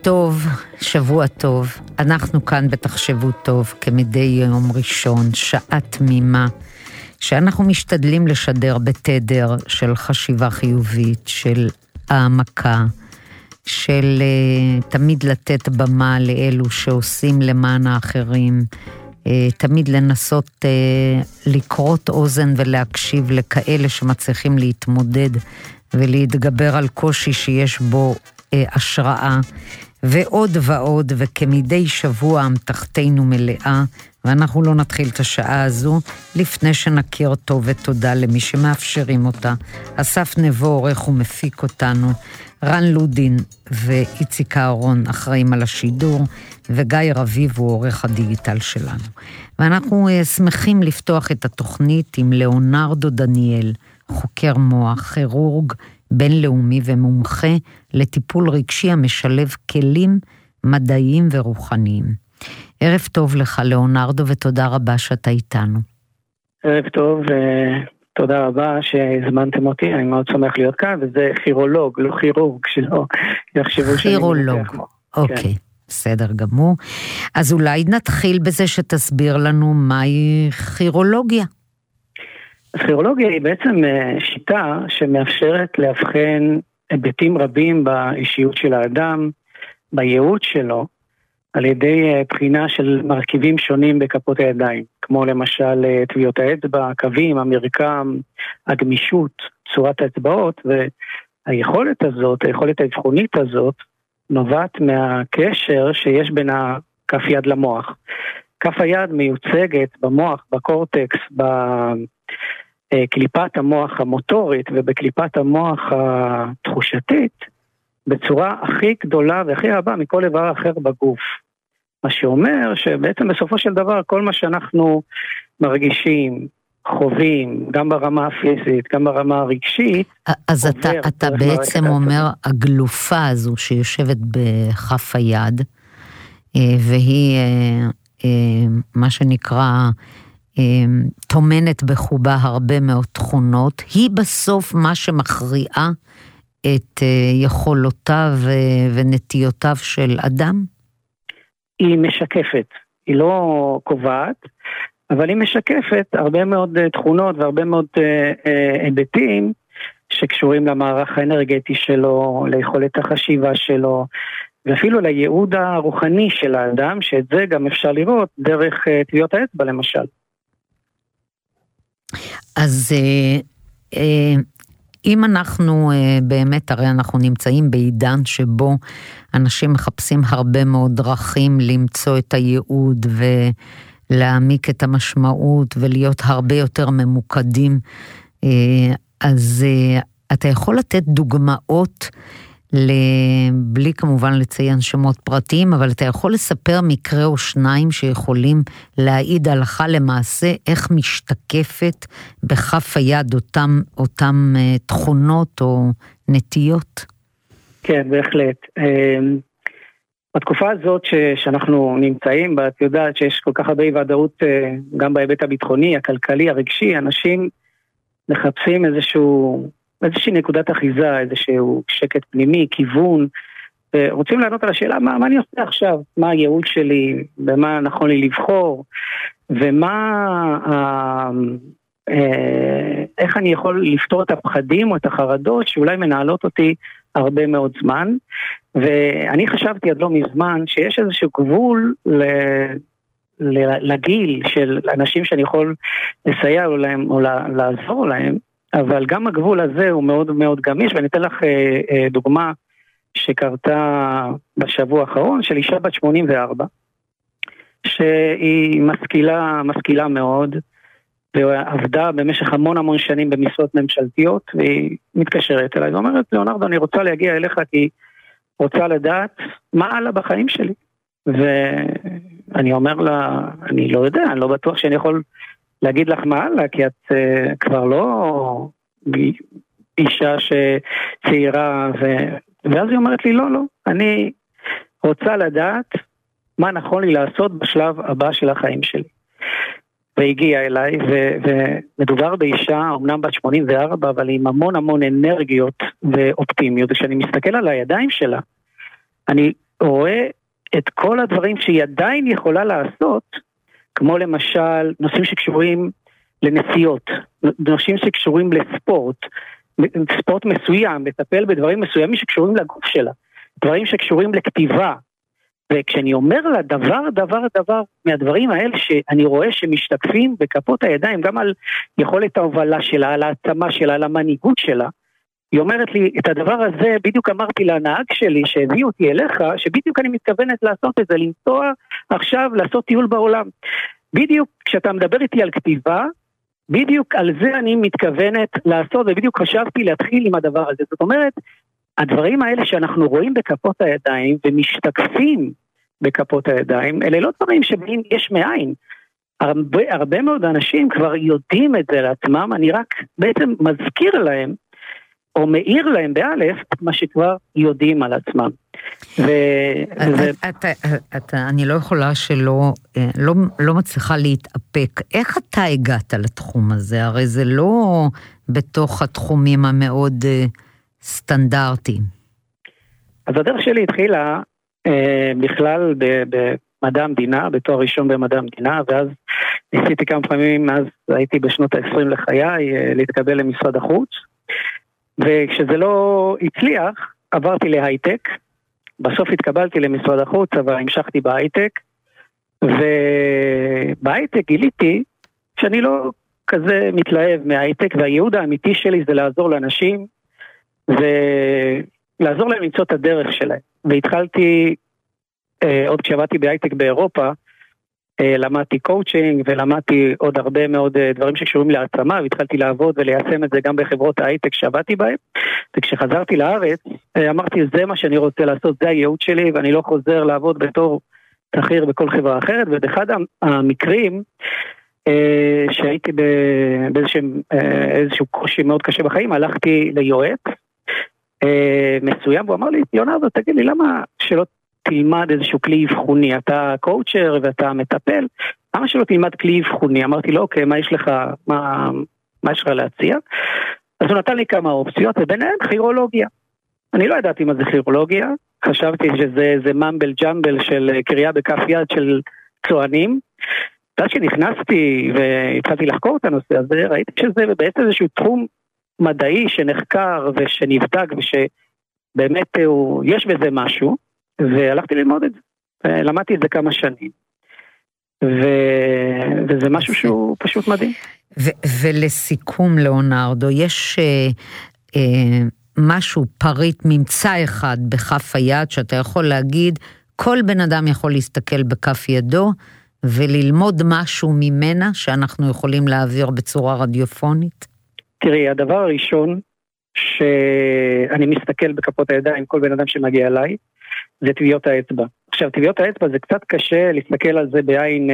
טוב, שבוע טוב. אנחנו כאן בתחשבו טוב, כמדי יום ראשון, שעה תמימה, שאנחנו משתדלים לשדר בתדר של חשיבה חיובית, של העמקה, של תמיד לתת במה לאלו שעושים למען האחרים, תמיד לנסות לקרות אוזן ולהקשיב לכאלה שמצליחים להתמודד ולהתגבר על קושי שיש בו השראה, ועוד ועוד, וכמדי שבוע אמתחתנו מלאה, ואנחנו לא נתחיל את השעה הזו לפני שנכיר טוב ותודה למי שמאפשרים אותה. אסף נבו עורך ומפיק אותנו, רן לודין ואיציק אהרון אחראים על השידור, וגיא רביב הוא עורך הדיגיטל שלנו. ואנחנו שמחים לפתוח את התוכנית עם ליאונרדו דניאל, חוקר מוח, כירורג בינלאומי ומומחה לטיפול רגשי המשלב כלים מדעיים ורוחניים. ערב טוב לך ליאונרדו, ותודה רבה שאתה איתנו. ערב טוב, ותודה רבה שהזמנתם אותי, אני מאוד שמח להיות כאן, וזה כירולוג, לא כירורג, שלא יחשבו שאני כירולוג, אוקיי, בסדר גמור. אז אולי נתחיל בזה שתסביר לנו מהי כירולוגיה. אז כירולוגיה היא בעצם שיטה שמאפשרת להבחן היבטים רבים באישיות של האדם, בייעוד שלו, על ידי בחינה של מרכיבים שונים בכפות הידיים, כמו למשל טביעות האצבע, הקווים, המרקם, הגמישות, צורת האצבעות, והיכולת הזאת, היכולת האבחונית הזאת, נובעת מהקשר שיש בין כף יד למוח. כף היד מיוצגת במוח, בקורטקס, בקליפת המוח המוטורית ובקליפת המוח התחושתית, בצורה הכי גדולה והכי רבה מכל איבר אחר בגוף. מה שאומר שבעצם בסופו של דבר כל מה שאנחנו מרגישים, חווים, גם ברמה הפיזית, גם ברמה הרגשית. אז אתה בעצם אומר, הגלופה הזו שיושבת בכף היד, והיא מה שנקרא תומנת בחובה הרבה מאוד תכונות, היא בסוף מה שמכריעה את יכולותיו ונטיותיו של אדם? היא משקפת, היא לא קובעת, אבל היא משקפת הרבה מאוד תכונות והרבה מאוד היבטים שקשורים למערך האנרגטי שלו, ליכולת החשיבה שלו, ואפילו לייעוד הרוחני של האדם, שאת זה גם אפשר לראות דרך טביעות האצבע למשל. אז אם אנחנו באמת, הרי אנחנו נמצאים בעידן שבו אנשים מחפשים הרבה מאוד דרכים למצוא את הייעוד ולהעמיק את המשמעות ולהיות הרבה יותר ממוקדים, אז אתה יכול לתת דוגמאות, בלי כמובן לציין שמות פרטיים, אבל אתה יכול לספר מקרה או שניים שיכולים להעיד הלכה למעשה איך משתקפת בכף היד אותם תכונות או נטיות? כן, בהחלט. בתקופה הזאת שאנחנו נמצאים בה, את יודעת שיש כל כך הרבה ודאות גם בהיבט הביטחוני, הכלכלי, הרגשי, אנשים מחפשים איזושהי נקודת אחיזה, איזשהו שקט פנימי, כיוון, ורוצים לענות על השאלה, מה אני עושה עכשיו? מה הייעוד שלי? במה נכון לי לבחור? איך אני יכול לפתור את הפחדים או את החרדות שאולי מנהלות אותי הרבה מאוד זמן? ואני חשבתי עד לא מזמן שיש איזשהו גבול לגיל של אנשים שאני יכול לסייע להם או לעזור להם, אבל גם הגבול הזה הוא מאוד מאוד גמיש, ואני אתן לך דוגמה שקרתה בשבוע האחרון, של אישה בת 84, שהיא משכילה מאוד, ועבדה במשך המון שנים במשרות ממשלתיות, והיא מתקשרת אליי, ואומרת, ליאונרדו, אני רוצה להגיע אליך, כי רוצה לדעת מה עלה בחיים שלי. ואני אומר לה, אני לא יודע, אני לא בטוח שאני יכול להגיד לך מה עלה, כי את כבר לא אישה שצעירה, ואז היא אומרת לי, לא, אני רוצה לדעת מה נכון לי לעשות בשלב הבא של החיים שלי. והגיעה אליי, ומדובר באישה, אמנם בת 84, אבל עם המון אנרגיות ואופטימיות, וכשאני מסתכל על הידיים שלה, אני רואה את כל הדברים שהיא עדיין יכולה לעשות, כמו למשל נושאים שקשורים לנסיעות, נושאים שקשורים לספורט, ספורט מסוים, לטפל בדברים מסוימים שקשורים לגוף שלה, דברים שקשורים לכתיבה. וכשאני אומר לה דבר מהדברים האלה שאני רואה שמשתקפים בכפות הידיים, גם על יכולת ההובלה שלה, על העצמה שלה, על המנהיגות שלה, היא אומרת לי, את הדבר הזה בדיוק אמרתי לנהג שלי שהביא אותי אליך, שבדיוק אני מתכוונת לעשות את זה, לנסוע עכשיו, לעשות טיול בעולם. בדיוק כשאתה מדבר איתי על כתיבה, בדיוק על זה אני מתכוונת לעשות, ובדיוק חשבתי להתחיל עם הדבר הזה. זאת אומרת, הדברים האלה שאנחנו רואים בכפות הידיים ומשתקפים בכפות הידיים, אלה לא דברים שבאים יש מאין. הרבה מאוד אנשים כבר יודעים את זה לעצמם, אני רק בעצם מזכיר להם, או מאיר להם באלף, את מה שכבר יודעים על עצמם. אני לא יכולה שלא, לא מצליחה להתאפק. איך אתה הגעת לתחום הזה? הרי זה לא בתוך התחומים המאוד סטנדרטיים. אז הדרך שלי התחילה בכלל במדע המדינה, בתואר ראשון במדע המדינה, ואז ניסיתי כמה פעמים, אז הייתי בשנות ה-20 לחיי, להתקבל למשרד החוץ, וכשזה לא הצליח, עברתי להייטק, בסוף התקבלתי למשרד החוץ, אבל המשכתי בהייטק, ובהייטק גיליתי שאני לא כזה מתלהב מההייטק, והייעוד האמיתי שלי זה לעזור לאנשים, ולעזור להם למצוא את הדרך שלהם. והתחלתי, עוד כשעבדתי בהייטק באירופה, למדתי קואוצ'ינג ולמדתי עוד הרבה מאוד דברים שקשורים להעצמה, והתחלתי לעבוד וליישם את זה גם בחברות ההייטק שעבדתי בהם. וכשחזרתי לארץ, אמרתי, זה מה שאני רוצה לעשות, זה הייעוד שלי, ואני לא חוזר לעבוד בתור שכיר בכל חברה אחרת. ובאחד המקרים שהייתי באיזשהו קושי מאוד קשה בחיים, הלכתי ליועץ מסוים, והוא אמר לי, ליאונרדו, תגיד לי, למה שלא תלמד איזשהו כלי אבחוני? אתה קואוצ'ר ואתה מטפל, למה שלא תלמד כלי אבחוני? אמרתי לו, אוקיי, מה יש לך להציע? אז הוא נתן לי כמה אופציות, וביניהם כירולוגיה. אני לא ידעתי מה זה כירולוגיה, חשבתי שזה ממבל ג'מבל של קריאה בכף יד של צוענים. ואז שנכנסתי והתחלתי לחקור את הנושא הזה, ראיתי שזה בעצם איזשהו תחום מדעי שנחקר ושנבדק ושבאמת יש בזה משהו, והלכתי ללמוד את זה. למדתי את זה כמה שנים. וזה משהו שהוא פשוט מדהים. ולסיכום, ליאונרדו, יש משהו פריט, ממצא אחד בכף היד, שאתה יכול להגיד, כל בן אדם יכול להסתכל בכף ידו, וללמוד משהו ממנה שאנחנו יכולים להעביר בצורה רדיופונית? תראי, הדבר הראשון שאני מסתכל בכפות הידיים, כל בן אדם שמגיע אליי, זה טביעות האצבע. עכשיו, טביעות האצבע זה קצת קשה להסתכל על זה בעין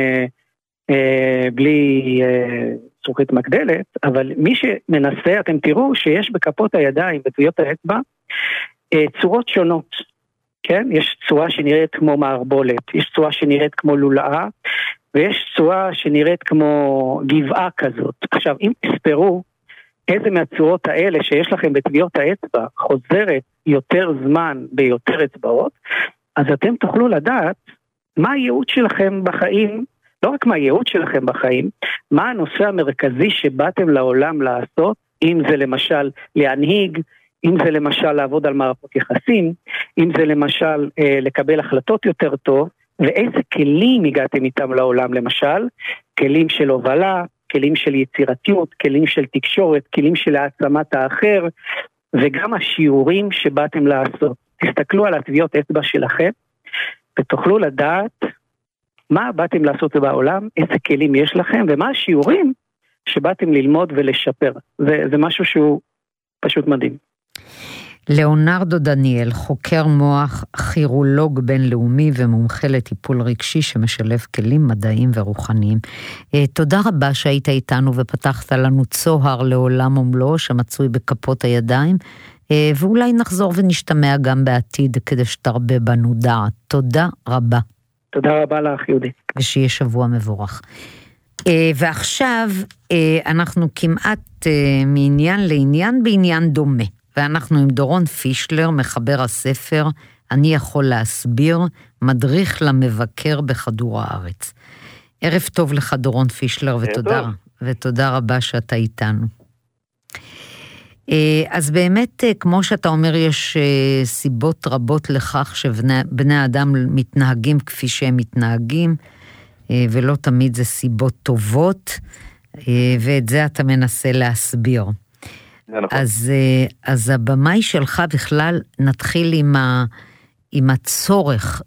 בלי זכוכית מקדלת, אבל מי שמנסה, אתם תראו שיש בכפות הידיים, בטביעות האצבע, צורות שונות. כן? יש צורה שנראית כמו מערבולת, יש צורה שנראית כמו לולאה, ויש צורה שנראית כמו גבעה כזאת. עכשיו, אם תספרו איזה מהצורות האלה שיש לכם בטביעות האצבע חוזרת יותר זמן ביותר אצבעות, אז אתם תוכלו לדעת מה הייעוד שלכם בחיים, לא רק מה הייעוד שלכם בחיים, מה הנושא המרכזי שבאתם לעולם לעשות, אם זה למשל להנהיג, אם זה למשל לעבוד על מערכות יחסים, אם זה למשל לקבל החלטות יותר טוב, ואיזה כלים הגעתם איתם לעולם, למשל, כלים של הובלה, כלים של יצירתיות, כלים של תקשורת, כלים של העצמת האחר, וגם השיעורים שבאתם לעשות. תסתכלו על הטביעות אצבע שלכם, ותוכלו לדעת מה באתם לעשות בעולם, איזה כלים יש לכם, ומה השיעורים שבאתם ללמוד ולשפר. זה משהו שהוא פשוט מדהים. ליאונרדו דניאל, חוקר מוח, כירולוג בינלאומי ומומחה לטיפול רגשי שמשלב כלים מדעיים ורוחניים. תודה רבה שהיית איתנו ופתחת לנו צוהר לעולם ומלואו שמצוי בכפות הידיים, ואולי נחזור ונשתמע גם בעתיד כדי שתרבה בנו דעת. תודה רבה. תודה רבה לך, יהודית. ושיהיה שבוע מבורך. ועכשיו אנחנו כמעט מעניין לעניין בעניין דומה. ואנחנו עם דורון פישלר, מחבר הספר אני יכול להסביר, מדריך למבקר בכדור הארץ. ערב טוב לך דורון פישלר, ותודה רבה שאתה איתנו. אז באמת, כמו שאתה אומר, יש סיבות רבות לכך שבני אדם מתנהגים כפי שהם מתנהגים, ולא תמיד זה סיבות טובות, ואת זה אתה מנסה להסביר. אז הבמאי שלך בכלל, נתחיל עם הצורך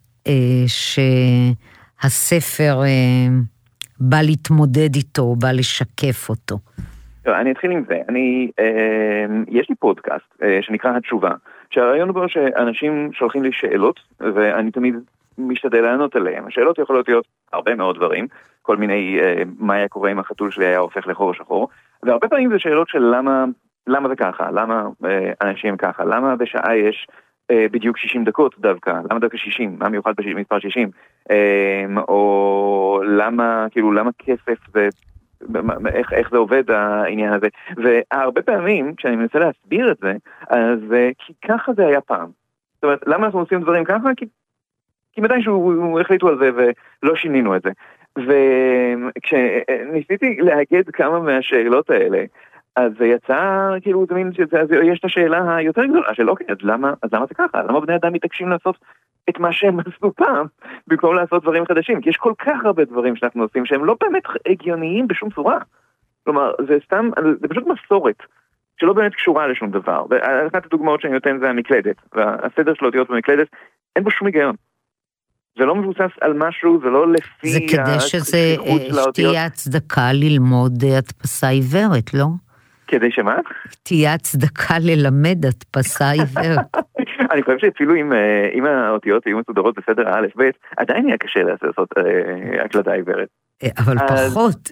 שהספר בא להתמודד איתו, בא לשקף אותו. אני אתחיל עם זה. יש לי פודקאסט שנקרא התשובה, שהרעיון הוא שאנשים שולחים לי שאלות, ואני תמיד משתדל לענות עליהם. השאלות יכולות להיות הרבה מאוד דברים, כל מיני מה היה קורה אם החתול שלי היה הופך לחור שחור, והרבה פעמים זה שאלות של למה זה ככה, למה אנשים ככה, למה בשעה יש בדיוק 60 דקות דווקא, למה דווקא 60, מה מיוחד במספר 60, או למה כסף זה, איך זה עובד העניין הזה, והרבה פעמים כשאני מנסה להסביר את זה, אז כי ככה זה היה פעם. זאת אומרת, למה אנחנו עושים דברים ככה? כי מדי שהוא החליטו על זה ולא שינינו את זה. וכשניסיתי להגד כמה מהשאלות האלה, אז זה יצא, כאילו, יש את השאלה היותר גדולה של, אוקיי, אז למה זה ככה? למה בני אדם מתעקשים לעשות את מה שהם עשו פעם, במקום לעשות דברים חדשים? כי יש כל כך הרבה דברים שאנחנו עושים שהם לא באמת הגיוניים בשום צורה. כלומר, זה פשוט מסורת, שלא באמת קשורה לשום דבר. ואחת הדוגמאות שאני נותן זה המקלדת, והסדר של אותיות במקלדת, אין בו שום היגיון. זה לא מבוסס על משהו, זה לא לפי... זה כדי שתהיה הצדקה ללמוד הדפסה עיוורת, לא? כדי שמה? תהיה הצדקה ללמד הדפסה עיוורת. אני חושב שאפילו אם האותיות יהיו מסודרות בסדר א' ב', עדיין יהיה קשה לעשות הקלדה עיוורת. אבל פחות.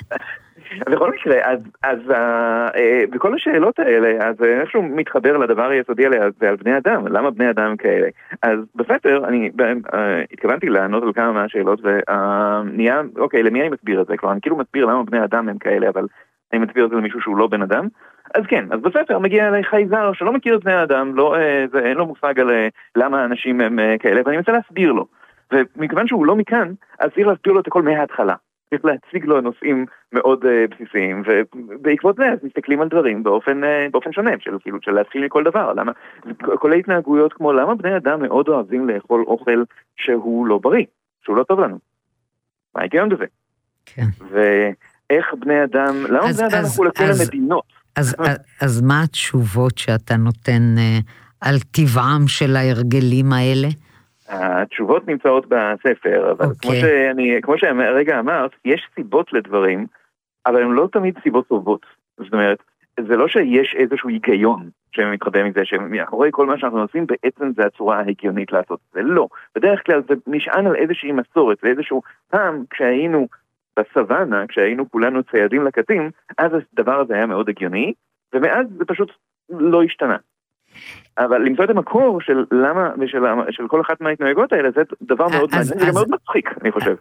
בכל מקרה, אז בכל השאלות האלה, אז איכשהו מתחבר לדבר היסודי עליה, זה על בני אדם, למה בני אדם כאלה? אז בספר, אני התכוונתי לענות על כמה מהשאלות, ונהיה, אוקיי, למי אני מסביר את זה? כלומר, אני כאילו מסביר למה בני אדם הם כאלה, אבל אני מסביר את זה למישהו שהוא לא בן אדם. אז כן, אז בספר מגיע אליי חייזר שלא מכיר את בני האדם, אין לו מושג על למה אנשים הם כאלה, ואני מנסה להסביר לו. ומכיוון שהוא לא מכאן, אז צריך להסביר לו את הכל מההתחלה. צריך להציג לו נושאים מאוד בסיסיים, ובעקבות זה אז מסתכלים על דברים באופן שונה, של להתחיל מכל דבר. למה, כל ההתנהגויות כמו למה בני אדם מאוד אוהבים לאכול אוכל שהוא לא בריא, שהוא לא טוב לנו. מה ההיגיון בזה? כן. ואיך בני אדם, למה בני אדם הלכו לכל המדינות? אז מה התשובות שאתה נותן על טבעם של ההרגלים האלה? התשובות נמצאות בספר, אבל כמו שהרגע אמרת, יש סיבות לדברים, אבל הן לא תמיד סיבות טובות. זאת אומרת, זה לא שיש איזשהו היגיון שמתחבא מזה, שמאחורי כל מה שאנחנו עושים, בעצם זה הצורה ההגיונית לעשות. זה לא. בדרך כלל זה נשען על איזושהי מסורת, ואיזשהו פעם כשהיינו בסוואנה, כשהיינו כולנו ציידים לקטים, אז הדבר הזה היה מאוד הגיוני, ומאז זה פשוט לא השתנה. אבל למצוא את המקור של למה ושל כל אחת מההתנהגות האלה, זה דבר מאוד מעניין, זה מאוד מצחיק, אני חושב.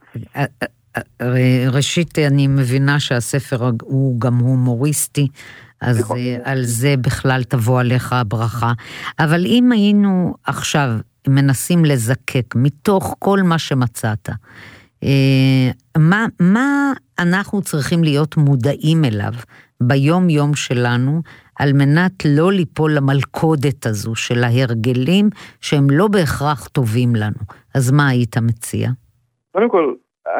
ראשית, אני מבינה שהספר הוא גם הומוריסטי, אז על זה בכלל תבוא עליך הברכה. אבל אם היינו עכשיו מנסים לזקק מתוך כל מה שמצאת, מה אנחנו צריכים להיות מודעים אליו ביום יום שלנו, על מנת לא ליפול למלכודת הזו של ההרגלים שהם לא בהכרח טובים לנו. אז מה היית מציע? קודם כל,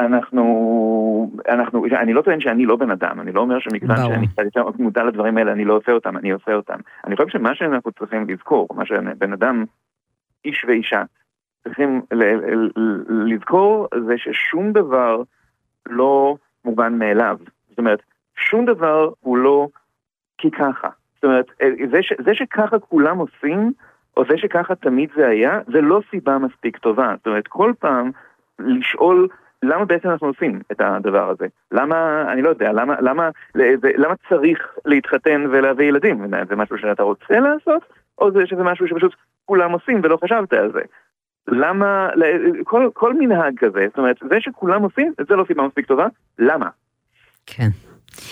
אני לא טוען שאני לא בן אדם, אני לא אומר שמכיוון שאני מודע לדברים האלה, אני לא עושה אותם, אני עושה אותם. אני חושב שמה שאנחנו צריכים לזכור, מה שבן אדם, איש ואישה, צריכים לזכור זה ששום דבר לא מובן מאליו. זאת אומרת, שום דבר הוא לא כי ככה. זאת אומרת, זה שככה כולם עושים, או זה שככה תמיד זה היה, זה לא סיבה מספיק טובה. זאת אומרת, כל פעם לשאול למה בעצם אנחנו עושים את הדבר הזה. למה, אני לא יודע, למה צריך להתחתן ולהביא ילדים? זה משהו שאתה רוצה לעשות, או שזה משהו שפשוט כולם עושים ולא חשבת על זה? למה, כל מנהג כזה, זאת אומרת, זה שכולם עושים, זה לא סיבה מספיק טובה, למה? כן.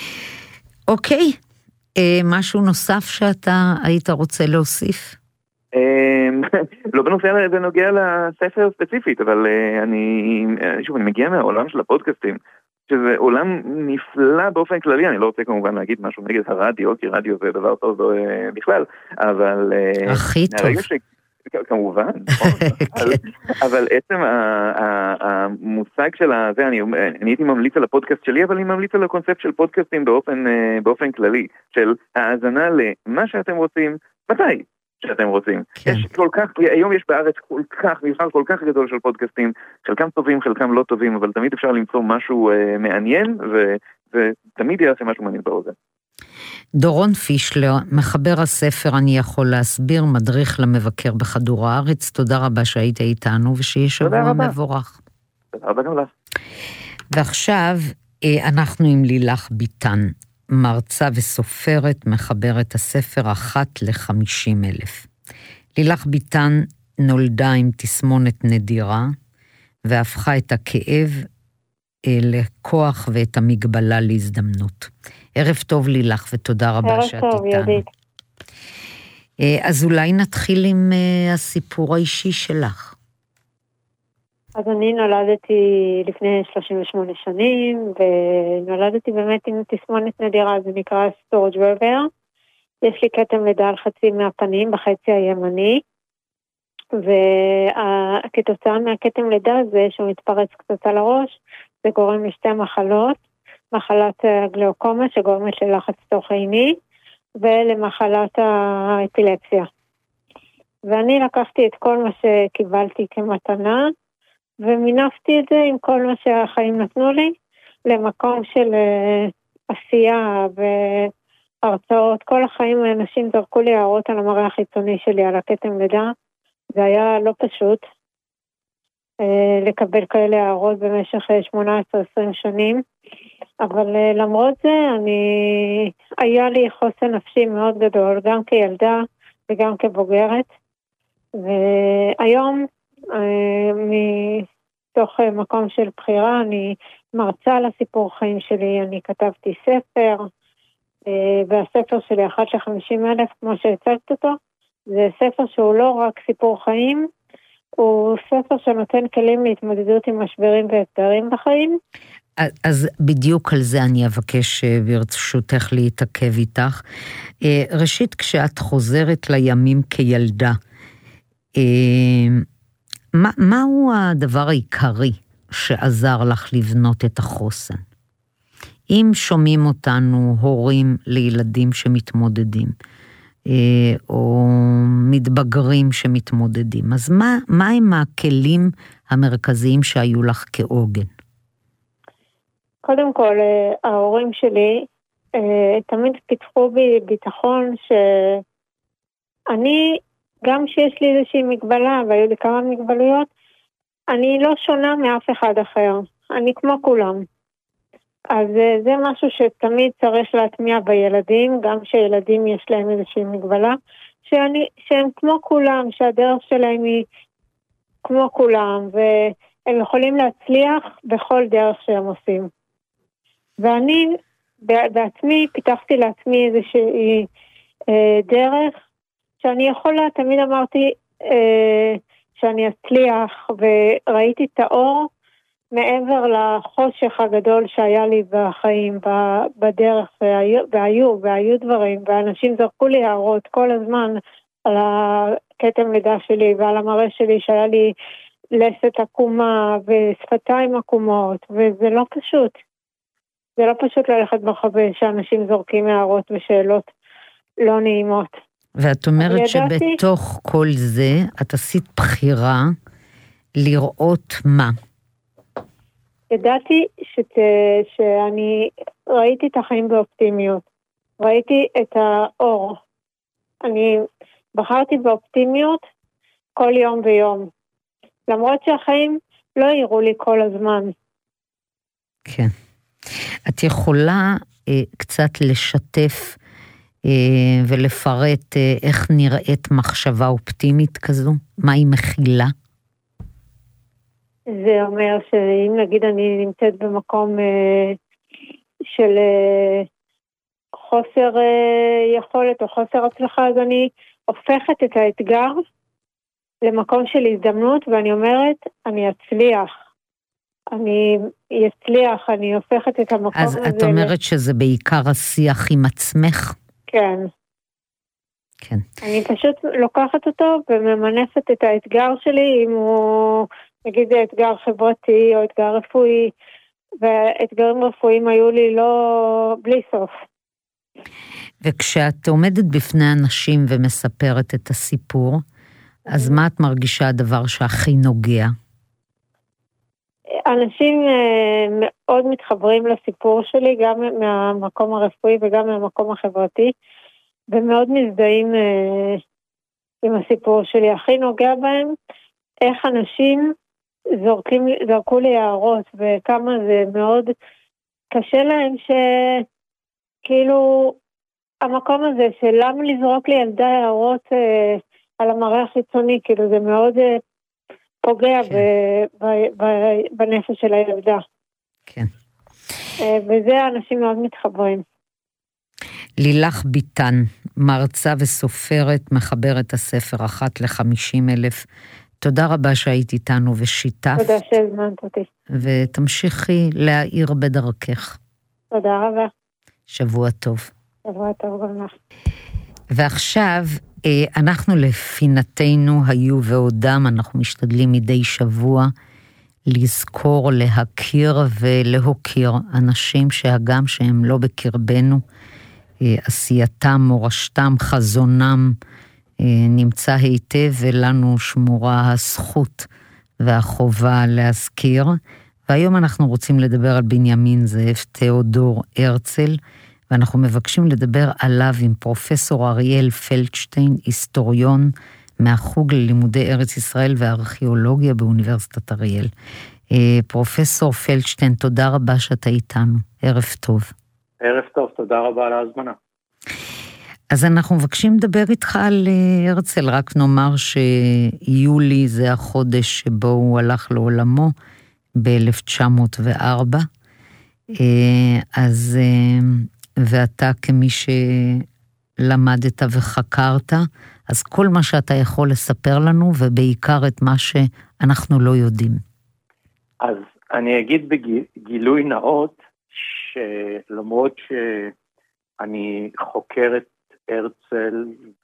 אוקיי. משהו נוסף שאתה היית רוצה להוסיף? לא בנוגע לספר ספציפית, אבל אני מגיע מהעולם של הפודקאסטים, שזה עולם נפלא באופן כללי, אני לא רוצה כמובן להגיד משהו נגד הרדיו, כי רדיו זה דבר טוב בכלל, אבל... הכי טוב. כמובן, אבל עצם המושג של זה, אני הייתי ממליץ על הפודקאסט שלי, אבל אני ממליץ על הקונספט של פודקאסטים באופן כללי, של האזנה למה שאתם רוצים, מתי שאתם רוצים. יש כל כך, היום יש בארץ מבחר כל כך גדול של פודקאסטים, חלקם טובים, חלקם לא טובים, אבל תמיד אפשר למצוא משהו מעניין, ותמיד יעשה משהו מעניין באוזן. דורון פישלר, מחבר הספר אני יכול להסביר, מדריך למבקר בכדור הארץ, תודה רבה שהיית איתנו, ושיהיה שבוע מבורך. תודה רבה גם לך. ועכשיו אנחנו עם לילך ביטן, מרצה וסופרת, מחברת הספר אחת ל50,000. לילך ביטן נולדה עם תסמונת נדירה, והפכה את הכאב לכוח ואת המגבלה להזדמנות. ערב טוב לילך, ותודה רבה שאת איתנו. ערב טוב, ידית. אז אולי נתחיל עם הסיפור האישי שלך. אז אני נולדתי לפני 38 שנים, ונולדתי באמת עם תסמונת נדירה, זה נקרא סטורג' וובר. יש לי כתם לידה על חצי מהפנים, בחצי הימני, וכתוצאה מהכתם לידה הזה, שהוא מתפרץ קצת על הראש, זה גורם לשתי מחלות, מחלת הגלאוקומה שגורמת ללחץ תוך עיני, ולמחלת האפילפסיה. ואני לקחתי את כל מה שקיבלתי כמתנה, ומינפתי את זה עם כל מה שהחיים נתנו לי, למקום של עשייה והרצאות. כל החיים האנשים זרקו לי הערות על המראה החיצוני שלי, על הכתם לידה. זה היה לא פשוט לקבל כאלה הערות במשך 18-20 שנים, אבל למרות זה היה לי חוסן נפשי מאוד גדול, גם כילדה וגם כבוגרת, והיום מתוך מקום של בחירה אני מרצה על הסיפור חיים שלי, אני כתבתי ספר, והספר שלי אחת ל50,000 כמו שהצגת אותו, זה ספר שהוא לא רק סיפור חיים, הוא ספר שנותן כלים להתמודדות עם משברים ואתגרים בחיים. אז בדיוק על זה אני אבקש ברשותך להתעכב איתך. ראשית, כשאת חוזרת לימים כילדה, מהו הדבר העיקרי שעזר לך לבנות את החוסן? אם שומעים אותנו הורים לילדים שמתמודדים, או מתבגרים שמתמודדים, אז מה הם הכלים המרכזיים שהיו לך כעוגן? קודם כל, ההורים שלי תמיד פיתחו בי ביטחון שאני, גם שיש לי איזושהי מגבלה, והיו לי כמה מגבלויות, אני לא שונה מאף אחד אחר. אני כמו כולם. אז זה משהו שתמיד צריך להטמיע בילדים, גם שילדים יש להם איזושהי מגבלה, שהם כמו כולם, שהדרך שלהם היא כמו כולם, והם יכולים להצליח בכל דרך שהם עושים. ואני בעצמי פיתחתי לעצמי איזושהי דרך, שאני יכולה, תמיד אמרתי שאני אצליח, וראיתי את האור, מעבר לחושך הגדול שהיה לי בחיים, בדרך, והיו דברים, ואנשים זרקו לי הערות כל הזמן על הכתם לידה שלי ועל המראה שלי, שהיה לי לסת עקומה ושפתיים עקומות, וזה לא פשוט. זה לא פשוט ללכת ברחוב שאנשים זורקים הערות ושאלות לא נעימות. ואת אומרת שבתוך כל זה את עשית בחירה לראות מה? ידעתי שאני ראיתי את החיים באופטימיות, ראיתי את האור. אני בחרתי באופטימיות כל יום ויום, למרות שהחיים לא יראו לי כל הזמן. כן. את יכולה קצת לשתף ולפרט איך נראית מחשבה אופטימית כזו? מה היא מכילה? זה אומר שאם נגיד אני נמצאת במקום של חוסר יכולת או חוסר הצלחה, אז אני הופכת את האתגר למקום של הזדמנות, ואני אומרת, אני אצליח. אני הופכת את המקום הזה. אז את אומרת שזה בעיקר השיח עם עצמך? כן. כן. אני פשוט לוקחת אותו וממנפת את האתגר שלי, אם הוא, נגיד, אתגר חברתי או אתגר רפואי, והאתגרים רפואיים היו לי בלי סוף. וכשאת עומדת בפני אנשים ומספרת את הסיפור, אז מה את מרגישה הדבר שהכי נוגע? אנשים מאוד מתחברים לסיפור שלי, גם מהמקום הרפואי וגם מהמקום החברתי, ומאוד מזדהים עם הסיפור שלי. הכי נוגע בהם, איך אנשים זרקו לי הערות, וכמה זה מאוד קשה להם שכאילו המקום הזה של למה לזרוק לי ילדה הערות על המראה החיצוני, כאילו זה מאוד פוגע בנפש של הילדה. כן. וזה אנשים מאוד מתחברים. לילך ביטן, מרצה וסופרת, מחברת הספר 1:50,000. תודה רבה שהיית איתנו ושיתפת. תודה שהזמנת אותי. ותמשיכי להאיר בדרכך. תודה רבה. שבוע טוב. שבוע טוב גם לך. ועכשיו אנחנו לפינתנו היו ועודם, אנחנו משתדלים מדי שבוע לזכור, להכיר ולהוקיר אנשים שהגם שהם לא בקרבנו, עשייתם, מורשתם, חזונם נמצא היטב, ולנו שמורה הזכות והחובה להזכיר. והיום אנחנו רוצים לדבר על בנימין זאב תיאודור הרצל, ואנחנו מבקשים לדבר עליו עם פרופסור אריאל פלדשטיין, היסטוריון מהחוג ללימודי ארץ ישראל והארכיאולוגיה באוניברסיטת אריאל. פרופסור פלדשטיין, תודה רבה שאתה איתנו. ערב טוב. ערב טוב, תודה רבה על ההזמנה. אז אנחנו מבקשים לדבר איתך על הרצל, רק נאמר שיולי זה החודש שבו הוא הלך לעולמו, ב-1904, אז, ואתה כמי שלמדת וחקרת, אז כל מה שאתה יכול לספר לנו, ובעיקר את מה שאנחנו לא יודעים. אז אני אגיד בגילוי נאות, שלמרות שאני חוקר את הרצל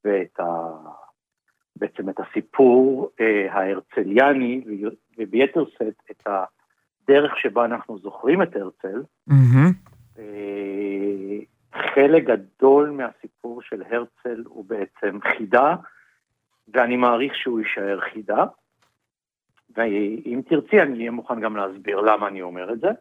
בעצם את הסיפור ההרצליאני, וביתר שאת את הדרך שבה אנחנו זוכרים את הרצל, חלק גדול מהסיפור של הרצל הוא בעצם חידה, ואני מעריך שהוא יישאר חידה, ואם תרצי אני אהיה מוכן גם להסביר למה אני אומר את זה.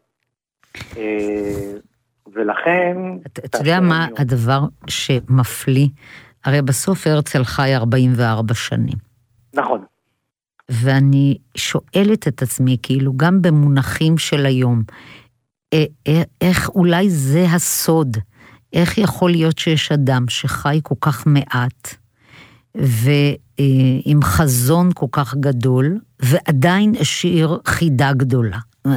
ולכן... אתה יודע מה הדבר שמפליא? הרי בסוף הרצל חי 44 שנים. נכון. ואני שואלת את עצמי, כאילו גם במונחים של היום, איך אולי זה הסוד, איך יכול להיות שיש אדם שחי כל כך מעט, ועם חזון כל כך גדול, ועדיין השאיר חידה גדולה?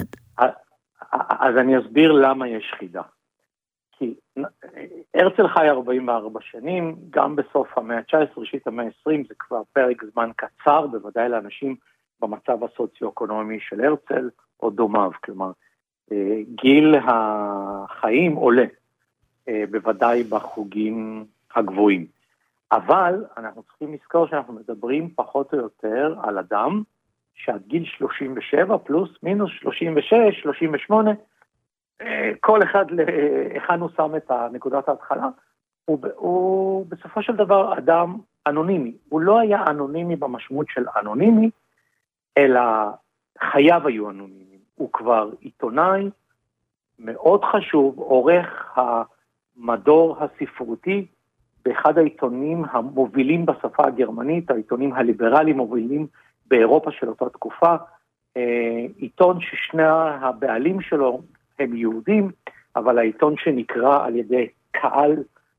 אז אני אסביר למה יש חידה. כי הרצל חי 44 שנים, גם בסוף המאה ה-19, ראשית המאה ה-20, זה כבר פרק זמן קצר, בוודאי לאנשים במצב הסוציו-אקונומי של הרצל, או דומיו, כלומר, גיל החיים עולה, בוודאי בחוגים הגבוהים. אבל אנחנו צריכים לזכור שאנחנו מדברים פחות או יותר על אדם, שעד גיל 37 פלוס מינוס 36, 38, כל אחד לאחד הוא שם את נקודת ההתחלה, הוא בסופו של דבר אדם אנונימי. הוא לא היה אנונימי במשמעות של אנונימי, אלא חייו היו אנונימיים. הוא כבר עיתונאי מאוד חשוב, עורך המדור הספרותי, באחד העיתונים המובילים בשפה הגרמנית, העיתונים הליברליים מובילים באירופה של אותה תקופה, עיתון ששני הבעלים שלו הם יהודים, אבל העיתון שנקרא על ידי קהל,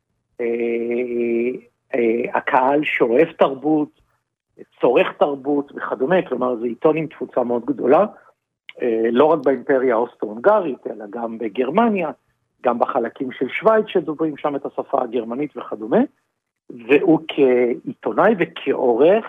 הקהל שאוהב תרבות, צורך תרבות וכדומה, כלומר זה עיתון עם תפוצה מאוד גדולה, לא רק באימפריה האוסטרו-הונגרית, אלא גם בגרמניה, גם בחלקים של שוויץ שדוברים שם את השפה הגרמנית וכדומה, והוא כעיתונאי וכעורך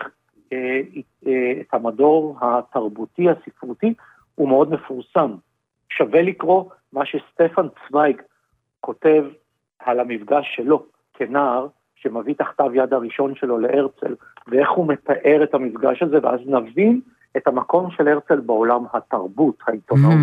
את המדור התרבותי הספרותי, הוא מאוד מפורסם. שווה לקרוא מה שסטפן צוויג כותב על המפגש שלו כנער, שמביא תחתיו יד הראשון שלו להרצל, ואיך הוא מתאר את המפגש הזה, ואז נבין את המקום של הרצל בעולם התרבות, העיתונאות.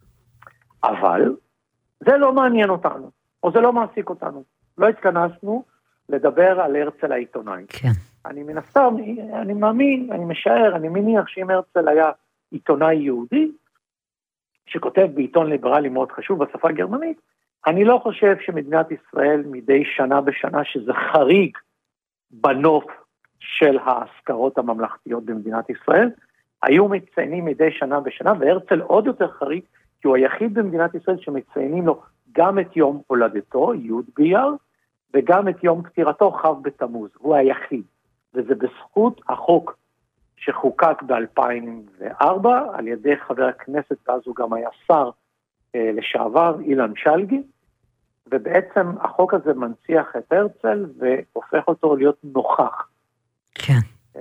אבל זה לא מעניין אותנו, או זה לא מעסיק אותנו. לא התכנסנו לדבר על הרצל העיתונאי. כן. אני מנסתם, אני מאמין, אני משער, אני מניח שאם הרצל היה עיתונאי יהודי, שכותב בעיתון ליברלי מאוד חשוב בשפה הגרמנית, אני לא חושב שמדינת ישראל מדי שנה בשנה, שזה חריג בנוף של ההזכרות הממלכתיות במדינת ישראל, היו מציינים מדי שנה בשנה, והרצל עוד יותר חריג, כי הוא היחיד במדינת ישראל שמציינים לו גם את יום הולדתו, י' באייר, וגם את יום פטירתו, כ' בתמוז. הוא היחיד. וזה בזכות החוק שחוקק ב-2004, על ידי חבר הכנסת, ואז הוא גם היה שר לשעבר, אילן שלגי, ובעצם החוק הזה מנציח את הרצל, והופך אותו להיות נוכח. כן.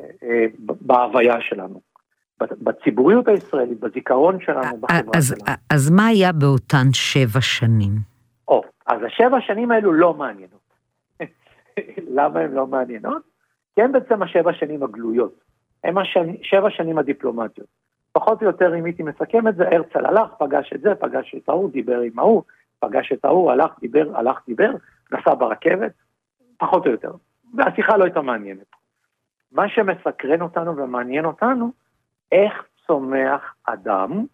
בהוויה שלנו. בציבוריות הישראלית, בזיכרון שלנו, בחברה שלנו. אז מה היה באותן 7 שנים? אז 7 שנים האלו לא מעניינות. למה הן לא מעניינות? כי הן בעצם 7 שנים הגלויות. הן 7 שנים הדיפלומטיות. פחות או יותר, אם הייתי מסכם את זה, הרצל הלך, פגש את זה, פגש את ההוא, דיבר עם ההוא, פגש את ההוא, הלך, דיבר, נסע ברכבת, פחות או יותר. והשיחה לא הייתה מעניינת. מה שמסקרן אותנו ומעניין אותנו, איך צומח אדם,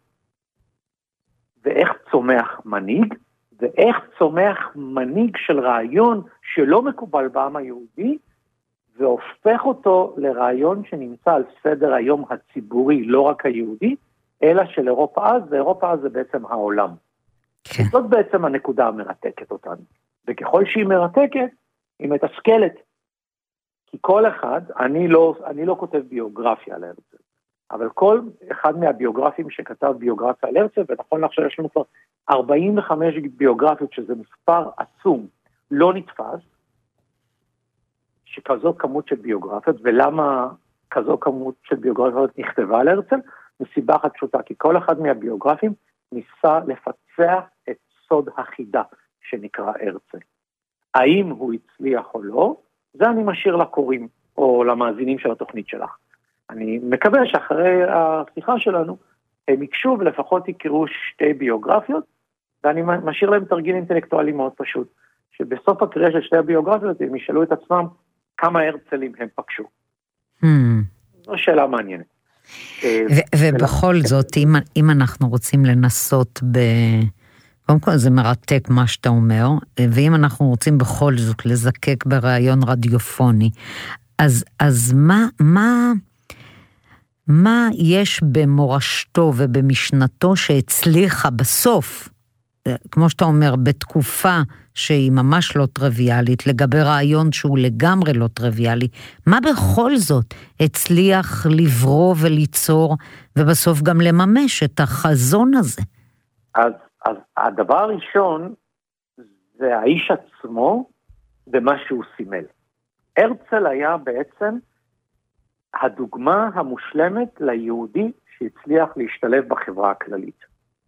ואיך צומח מנהיג, ואיך צומח מנהיג של רעיון שלא מקובל בעם היהודי, והופך אותו לרעיון שנמצא על סדר היום הציבורי, לא רק היהודי, אלא של אירופה אז, ואירופה אז זה בעצם העולם. כן. זאת בעצם הנקודה המרתקת אותנו. וככל שהיא מרתקת, היא מתסכלת. כי כל אחד, אני לא כותב ביוגרפיה על הרצל, אבל כל אחד מהביוגרפים שכתב ביוגרפיה על הרצל, ונכון עכשיו יש לנו כבר 45 ביוגרפיות, שזה מספר עצום, לא נתפס, שכזו כמות של ביוגרפיות, ולמה כזו כמות של ביוגרפיות נכתבה על הרצל? מסיבה אחת פשוטה, כי כל אחד מהביוגרפים ניסה לפצח את סוד החידה שנקרא הרצל. האם הוא הצליח או לא? זה אני משאיר לקוראים, או למאזינים של התוכנית שלך. אני מקווה שאחרי השיחה שלנו, הם יקשו ולפחות יקראו 2 ביוגרפיות, ואני משאיר להם תרגיל אינטלקטואלי מאוד פשוט, שבסוף הקריאה של 2 הביוגרפיות, הם ישאלו את עצמם כמה הרצלים הם פגשו. זו שאלה מעניינת. ובכל זאת, אם אנחנו רוצים לנסות קודם כל זה מרתק מה שאתה אומר, ואם אנחנו רוצים בכל זאת לזקק ברעיון רדיופוני, אז מה יש במורשתו ובמשנתו שהצליחה בסוף, כמו שאתה אומר, בתקופה שהיא ממש לא טריוויאלית, לגבי רעיון שהוא לגמרי לא טריוויאלי, מה בכל זאת הצליח לברוא וליצור, ובסוף גם לממש את החזון הזה? אז הדבר הראשון, זה האיש עצמו, במה שהוא סימל. הרצל היה בעצם הדוגמה המושלמת ליהודי שהצליח להשתלב בחברה הכללית.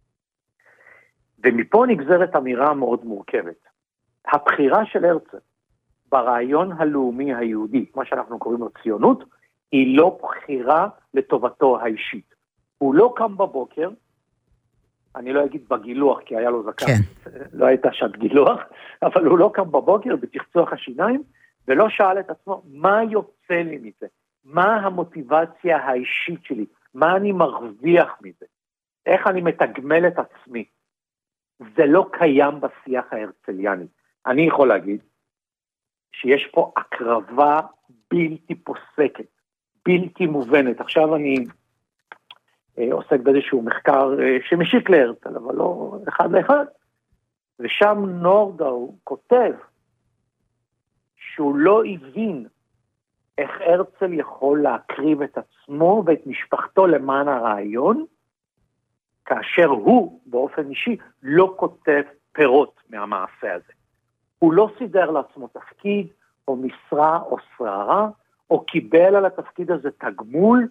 ומפה נגזרת אמירה מאוד מורכבת. הבחירה של הרצל ברעיון הלאומי היהודי, מה שאנחנו קוראים לו ציונות, היא לא בחירה לטובתו האישית. הוא לא קם בבוקר, אני לא אגיד בגילוח כי היה לו זקן, כן. לא הייתה שעת גילוח, אבל הוא לא קם בבוקר בתחצוח השיניים, ולא שאל את עצמו, מה יוצא לי מזה? מה המוטיבציה האישית שלי? מה אני מרוויח מזה? איך אני מתגמל את עצמי? זה לא קיים בשיח ההרצליאני. אני יכול להגיד שיש פה הקרבה בלתי פוסקת, בלתי מובנת. עכשיו אני עוסק באיזשהו מחקר שמשיק להרצל, אבל לא אחד לאחד, ושם נורדאו כותב שהוא לא הבין איך הרצל יכול להקריב את עצמו ואת משפחתו למען הרעיון, כאשר הוא באופן אישי לא כותב פירות מהמעשה הזה. הוא לא סידר לעצמו תפקיד, או משרה או שררה, או קיבל על התפקיד הזה תגמול,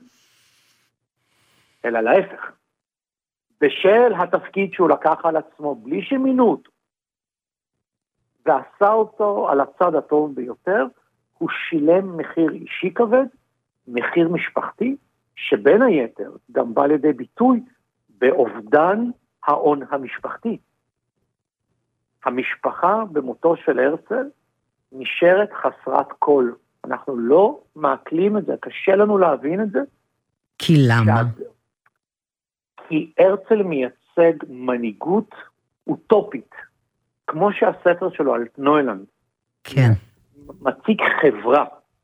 אלא להפך. בשל התפקיד שהוא לקח על עצמו בלי שמינו אותו, ועשה אותו על הצד הטוב ביותר, הוא שילם מחיר אישי כבד, מחיר משפחתי, שבין היתר גם בא לידי ביטוי באובדן ההון המשפחתי. המשפחה במותו של הרצל נשארת חסרת כל. אנחנו לא מעכלים את זה, קשה לנו להבין את זה. כי למה? כי הרצל מייצג מנהיגות אוטופית, כמו שהספר שלו על נוילנד. כן. מציג חברה,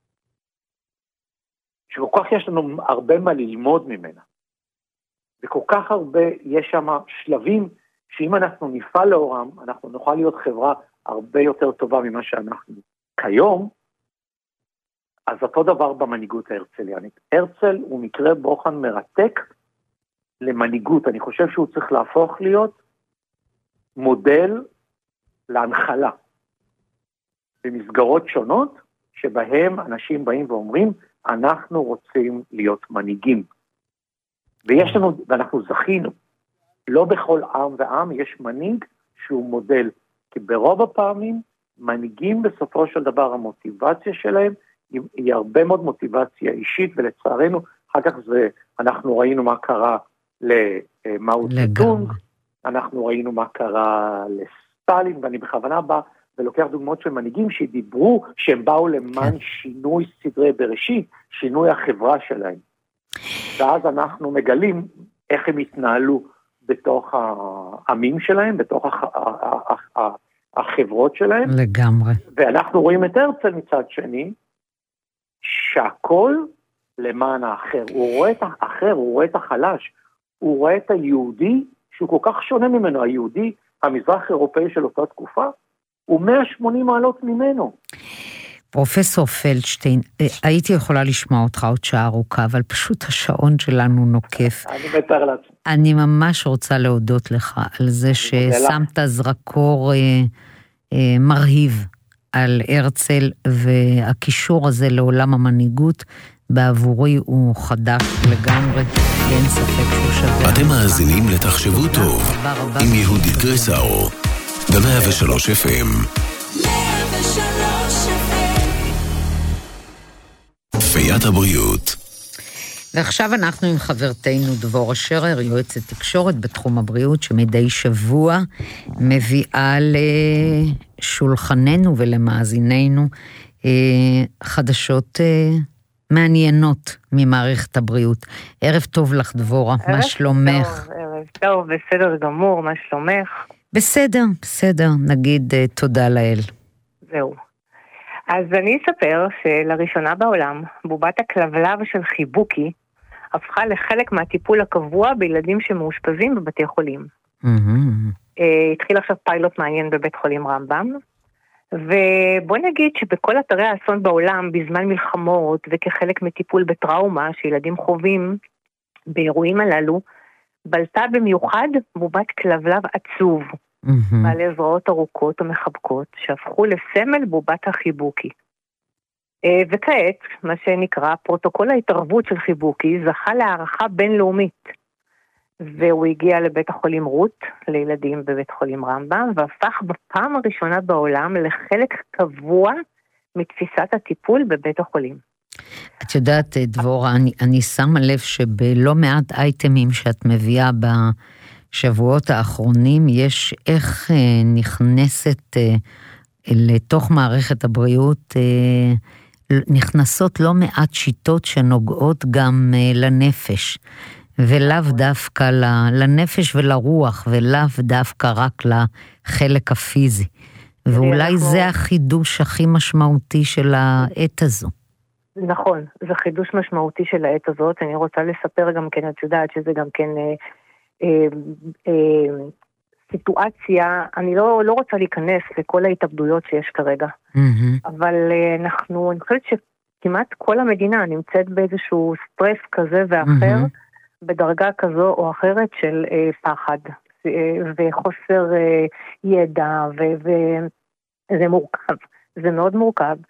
שכל כך יש לנו הרבה מה ללמוד ממנה. וכל כך הרבה, יש שם שלבים, שאם אנחנו נפעל לאורם, אנחנו נוכל להיות חברה הרבה יותר טובה ממה שאנחנו כיום. אז אותו דבר במנהיגות ההרצליאנית. הרצל הוא מקרה בוחן מרתק למנהיגות. אני חושב שהוא צריך להפוך להיות מודל להנחלה. במסגרות שונות, שבהם אנשים באים ואומרים, אנחנו רוצים להיות מנהיגים. ויש לנו, ואנחנו זכינו, לא בכל עם ועם יש מנהיג שהוא מודל, כי ברוב הפעמים מנהיגים בסופו של דבר המוטיבציה שלהם, היא הרבה מאוד מוטיבציה אישית, ולצערנו, אחר כך אנחנו ראינו מה קרה למאו צדונג, אנחנו ראינו מה קרה לסטלין, ואני בכוונה בא ולוקח דוגמאות של מנהיגים שדיברו, שהם באו למען שינוי סדרי בראשית, שינוי החברה שלהם. ואז אנחנו מגלים איך הם התנהלו בתוך העמים שלהם, בתוך החברות שלהם. לגמרי. ואנחנו רואים את הרצל מצד שני, שהכל למען האחר. הוא רואה את האחר, הוא רואה את החלש, הוא רואה את היהודי, שהוא כל כך שונה ממנו, היהודי, המזרח אירופאי של אותה תקופה, הוא 180 מעלות ממנו. פרופסור פלדשטיין, הייתי יכולה לשמוע אותך עוד שעה ארוכה, אבל פשוט השעון שלנו נוקף. אני מתאר לעצמי. אני ממש רוצה להודות לך על זה ששמת זרקור מרהיב על הרצל, והקישור הזה לעולם המנהיגות בעבורי הוא חדש לגמרי, אין ספק שהוא שווה. אתם מאזינים לתחשבו טוב, עם יהודית גרסאו, ב-103 FM. 103 FM. פיית הבריאות. ועכשיו אנחנו עם חברתנו דבורה שרר, יועצת תקשורת בתחום הבריאות, שמדי שבוע מביאה לשולחננו ולמאזיננו חדשות מעניינות ממערכת הבריאות. ערב טוב לך דבורה, מה שלומך? ערב טוב, בסדר גמור, מה שלומך? בסדר, נגיד תודה לאל. זהו. אז אני אספר שלראשונה בעולם, בובת הכלבלב של חיבוקי, הפכה לחלק מהטיפול הקבוע בילדים שמאושפזים בבתי חולים. התחיל עכשיו פיילוט מעניין בבית חולים רמב"ם, ובוא נגיד שבכל אתרי האסון בעולם, בזמן מלחמות וכחלק מטיפול בטראומה שילדים חווים באירועים הללו, בלטה במיוחד בובת כלבלב עצוב, בעלי זרועות ארוכות ומחבקות, שהפכו לסמל בובת החיבוקי. וכעת, מה שנקרא, פרוטוקול ההתערבות של חיבוקי זכה להערכה בינלאומית, והוא הגיע לבית החולים רות, לילדים בבית חולים רמב"ם, והפך בפעם הראשונה בעולם לחלק קבוע מתפיסת הטיפול בבית החולים. את יודעת, דבורה, אני שמה לב שבלא מעט אייטמים שאת מביאה בשבועות האחרונים, יש איך נכנסת לתוך מערכת הבריאות, נכנסות לא מעט שיטות שנוגעות גם לנפש, ולאו דווקא לנפש ולרוח, ולאו דווקא רק לחלק הפיזי. ואולי זה החידוש הכי משמעותי של העת הזו. נכון, זה חידוש משמעותי של העת הזאת. אני רוצה לספר גם כן, את יודעת שזה גם כן סיטואציה, אני לא רוצה להיכנס לכל ההתאבדויות שיש כרגע, אבל אני חושבת שכמעט כל המדינה נמצאת באיזשהו סטרס כזה ואחר, בדרגה כזו או אחרת של פחד וחוסר ידע, וזה מורכב, זה מאוד מורכב,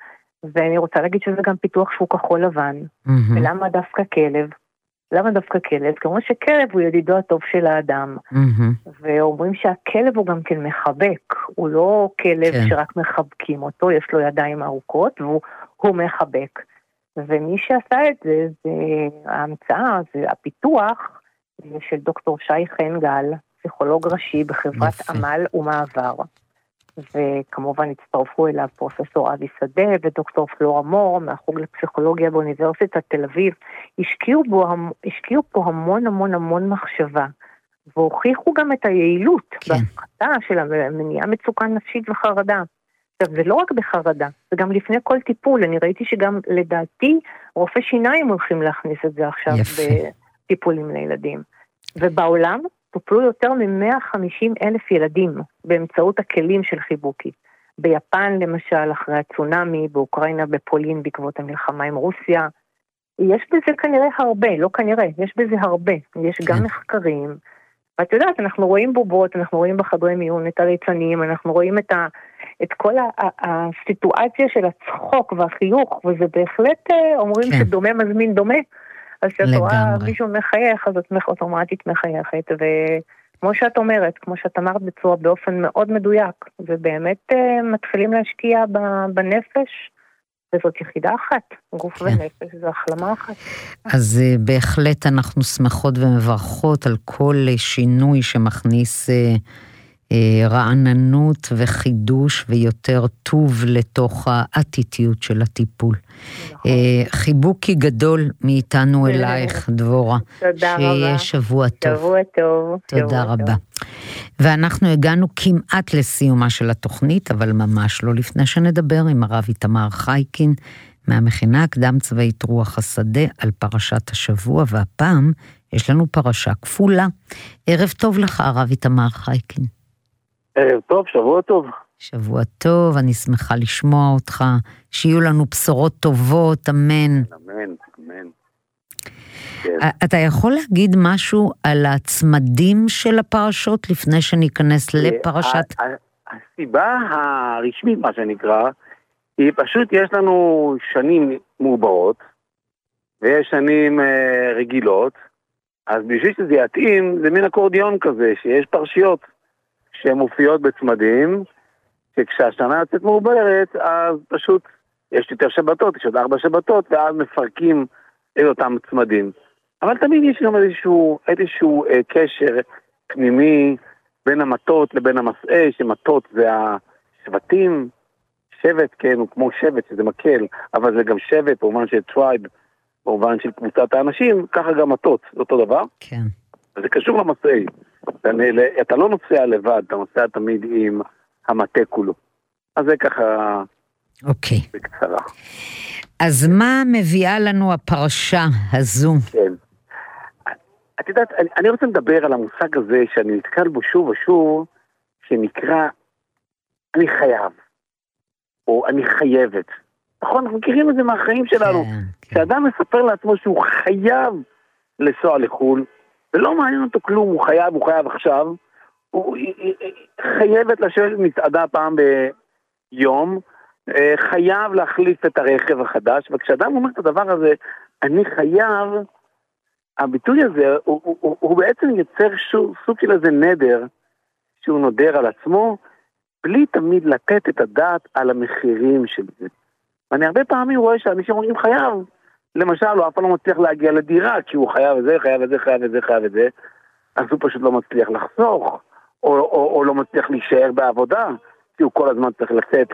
ואני רוצה להגיד שזה גם פיתוח שהוא כחול לבן. ולמה דווקא כלב? למה דווקא כלב? כמו שכלב הוא ידידו הטוב של האדם. ואומרים שהכלב הוא גם כן מחבק. הוא לא כלב שרק מחבקים אותו, יש לו ידיים ארוכות, והוא מחבק. ומי שעשה את זה, זה ההמצאה, זה הפיתוח של דוקטור שי חן גל, פסיכולוג ראשי בחברת עמל ומעבר. וכמובן הצטרפו אליו פרופסור אבי שדה ודוקטור פלורה מור מהחוג לפסיכולוגיה באוניברסיטת תל אביב. השקיעו פה המון מחשבה, והוכיחו גם את היעילות בהפחתה של המניעה מצוקה נפשית וחרדה. עכשיו, זה לא רק בחרדה, זה גם לפני כל טיפול. אני ראיתי שגם לדעתי רופא שיניים הולכים להכניס את זה עכשיו בטיפולים לילדים. ובעולם טופלו יותר מ-150,000 ילדים באמצעות הכלים של חיבוקי. ביפן למשל, אחרי הצונמי, באוקראינה, בפולין, בעקבות המלחמה עם רוסיה. יש בזה כנראה הרבה, לא כנראה, יש בזה הרבה. יש גם מחקרים. ואת יודעת, אנחנו רואים בובות, אנחנו רואים בחדרי מיון את הליצנים, אנחנו רואים את כל הסיטואציה של הצחוק והחיוך, וזה בהחלט אומרים שדומה מזמין דומה. אז כשאת רואה מישהו מחייך, אז את אוטומטית מחייכת, וכמו שאת אומרת, כמו שאת אמרת בצורה באופן מאוד מדויק, ובאמת מתחילים להשקיע בנפש, וזאת יחידה אחת, גוף ונפש, זו החלמה אחת. אז בהחלט אנחנו שמחות ומברכות על כל שינוי שמכניס רעננות וחידוש ויותר טוב לתוך האטיטיות של הטיפול. חיבוקי גדול מאיתנו אלייך, דבורה. תודה רבה. שיהיה שבוע טוב. שבוע טוב. תודה רבה. ואנחנו הגענו כמעט לסיומה של התוכנית, אבל ממש לא לפני שנדבר עם הרב איתמר חייקין, מהמכינה הקדם צבאית רוח השדה על פרשת השבוע, והפעם יש לנו פרשה כפולה. ערב טוב לך, הרב איתמר חייקין. ערב טוב, שבוע טוב. שבוע טוב, אני שמחה לשמוע אותך, שיהיו לנו בשורות טובות, אמן. אמן, אמן. אתה יכול להגיד משהו על הצמדים של הפרשות לפני שניכנס לפרשת? הסיבה הרשמית, מה שנקרא, היא פשוט יש לנו שנים מעוברות, ויש שנים רגילות, אז בשביל שזה יתאים, זה מין אקורדיון כזה, שיש פרשיות שהן מופיעות בצמדים, שכשהשנה יוצאת מעוברת, אז פשוט יש יותר שבתות, יש עוד 4 שבתות, ואז מפרקים את אותם צמדים. אבל תמיד יש גם איזשהו קשר פנימי בין המטות לבין המסעה, שמטות זה השבטים, שבט, כן, הוא כמו שבט, שזה מקל, אבל זה גם שבט, במובן של טרייב, במובן של קבוצת האנשים, ככה גם מטות, זה אותו דבר. כן. זה קשור למסעה. אתה לא נוסע לבד, אתה נוסע תמיד עם המטה כולו. אז זה ככה בקצרה. אז מה מביאה לנו הפרשה הזו? כן. את יודעת, אני רוצה לדבר על המושג הזה שאני נתקל בו שוב ושוב, שנקרא אני חייב, או אני חייבת. נכון, אנחנו מכירים את זה מהחיים שלנו. כשאדם מספר לעצמו שהוא חייב לנסוע לחו"ל, ולא מעניין אותו כלום, הוא חייב עכשיו, הוא חייבת לשבת מסעדה פעם ביום, חייב להחליף את הרכב החדש, וכשאדם אומר את הדבר הזה, אני חייב, הביטוי הזה, הוא בעצם יוצר סוג של איזה נדר, שהוא נודר על עצמו, בלי תמיד לתת את הדעת על המחירים של זה. ואני הרבה פעמים רואה שאנשים אומרים חייב, למשל, הוא אף פעם לא מצליח להגיע לדירה, כי הוא חייב את זה, חייב את זה, חייב את זה, חייב את זה, אז הוא פשוט לא מצליח לחסוך, או לא מצליח להישאר בעבודה, כי הוא כל הזמן צריך לצאת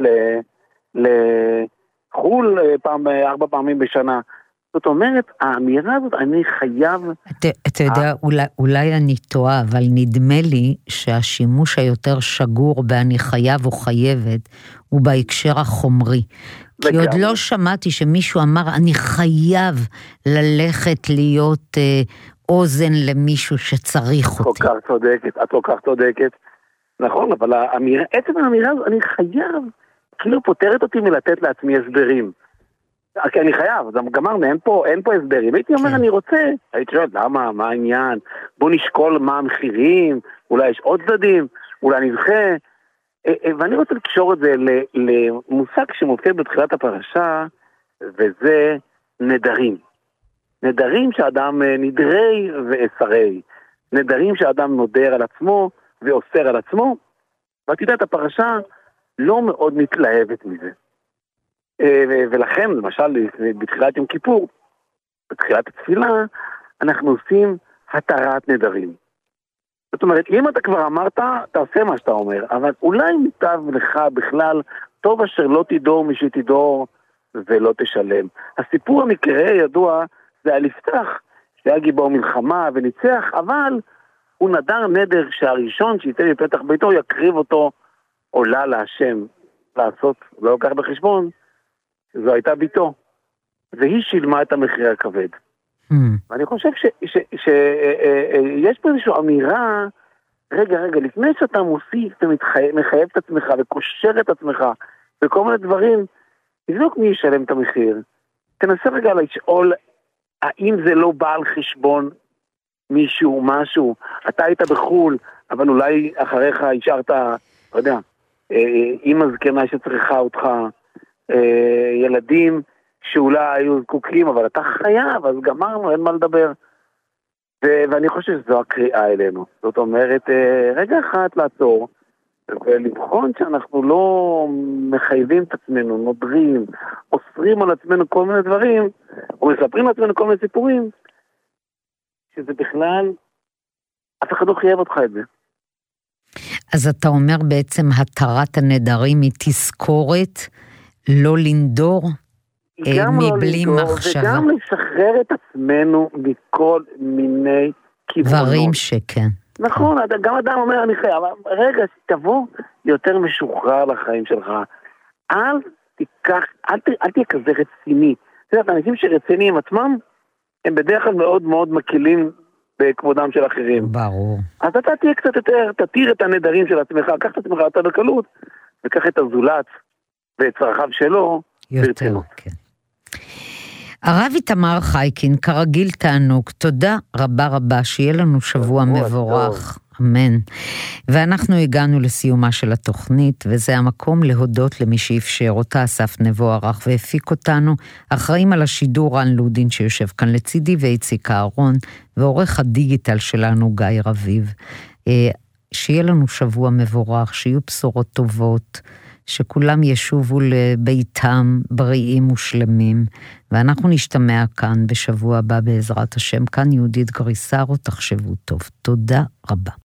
לחול 4 פעמים בשנה. זאת אומרת, האמירה הזאת, אני חייב... אתה יודע, אולי אני טועה, אבל נדמה לי שהשימוש היותר שגור באני חייב או חייבת, הוא בהקשר החומרי. כי עוד לא שמעתי שמישהו אמר, אני חייב ללכת להיות אוזן למישהו שצריך אותי. את כל כך צודקת. נכון, אבל עצם האמירה הזאת, אני חייב, כאילו פותרת אותי מלתת לעצמי הסברים. כי אני חייב, גמרנו, אין פה הסברים. הייתי אומר, אני רוצה, הייתי שואל, למה, מה העניין? בוא נשקול מה המחירים, אולי יש עוד צדדים, אולי נזכה. ואני רוצה לקשור את זה למושג שמופיע בתחילת הפרשה, וזה נדרים. נדרים שאדם נדרי ואסרי. נדרים שאדם נודר על עצמו ואוסר על עצמו. ואת יודעת, הפרשה לא מאוד מתלהבת מזה. ולכן, למשל, בתחילת יום כיפור, בתחילת התפילה, אנחנו עושים התרת נדרים. זאת אומרת, אם אתה כבר אמרת, תעשה מה שאתה אומר, אבל אולי ניטב לך בכלל, טוב אשר לא תדור מי שתדור ולא תשלם. הסיפור המקרה ידוע, זה על יפתח, שהיה גיבור מלחמה וניצח, אבל הוא נדר נדר שהראשון שיצא מפתח ביתו יקריב אותו עולה להשם. לעשות, לא לקח בחשבון, זו הייתה ביתו. והיא שילמה את המחיר הכבד. ואני חושב שיש פה איזושהי אמירה, רגע, לפני שאתה מוסיף, אתה מחייב את עצמך וקושר את עצמך וכל מיני דברים, תבדוק מי ישלם את המחיר. תנסה רגע לשאול, האם זה לא בא על חשבון מישהו, משהו, אתה היית בחול, אבל אולי אחריך השארת, לא יודע, אמא זקנה שצריכה אותך, ילדים שאולי היו זקוקים, אבל אתה חייב, אז גמרנו, אין מה לדבר. ואני חושב שזו הקריאה אלינו. זאת אומרת, רגע אחד לעצור, ולבחון שאנחנו לא מחייבים את עצמנו, נודרים, אוסרים על עצמנו כל מיני דברים, או מספרים לעצמנו כל מיני סיפורים, שזה בכלל, אף אחד לא חייב אותך את זה. אז אתה אומר בעצם התרת הנדרים היא תזכורת לא לנדור מבלי מחשבה. וגם לשחרר את עצמנו מכל מיני כיוונות. דברים שכן. נכון, גם אדם אומר אני חייב, רגע, תבוא יותר משוחרר לחיים שלך. אל תהיה כזה רציני. אתה יודע, אנשים שרציניים עצמם, הם בדרך כלל מאוד מאוד מקילים בכבודם של אחרים. ברור. אז אתה תהיה קצת יותר, תתיר את הנדרים של עצמך, קח את עצמך יותר בקלות, וקח את הזולת ואת צרכיו שלו. יותר, כן. הרב איתמר חייקין, כרגיל תענוג, תודה רבה רבה, שיהיה לנו שבוע מבורך, אמן. ואנחנו הגענו לסיומה של התוכנית, וזה המקום להודות למי שאפשר אותה, אסף נבו ערך והפיק אותנו, אחראים על השידור רן לודין שיושב כאן לצידי, ואיציק אהרון, ועורך הדיגיטל שלנו גיא רביב. שיהיה לנו שבוע מבורך, שיהיו בשורות טובות, שכולם ישובו לביתם בריאים ושלמים, ואנחנו נשתמע כאן בשבוע הבא בעזרת השם, כאן יהודית גריסרו, תחשבו טוב. תודה רבה.